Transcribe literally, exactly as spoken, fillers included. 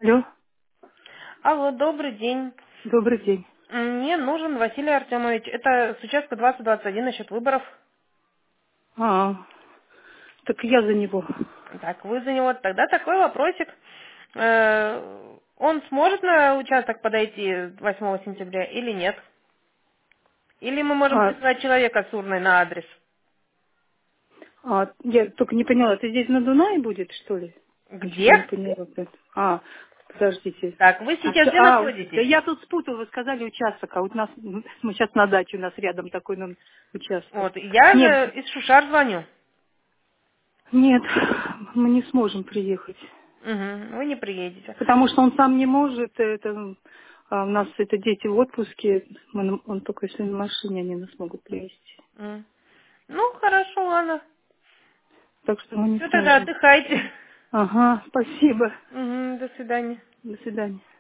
Алло, Алло, добрый день. добрый день. Мне нужен Василий Артемович. Это с участка двадцать двадцать один насчет выборов. А, так я за него. Так, вы за него. Тогда такой вопросик. Э, Он сможет на участок подойти восьмого сентября или нет? Или мы можем А, прислать человека с урной на адрес? а, я только не поняла, это здесь на Дунае будет, что ли? Я что-то не Где? поняла. опять. А, подождите. Так, вы сейчас Уча- где А, да находитесь? я тут спутала, вы сказали участок, а вот у нас, мы сейчас на даче, у нас рядом такой ну, участок. Вот, я Нет, же из Шушар звоню. нет, мы не сможем приехать. Угу, вы не приедете. Потому что он сам не может, это, а у нас это дети в отпуске, мы на- он только если на машине, они нас могут привезти. М. Ну, хорошо, ладно. Так что мы не Все, тогда сможем. отдыхайте. Ага, спасибо. Угу, до свидания. До свидания.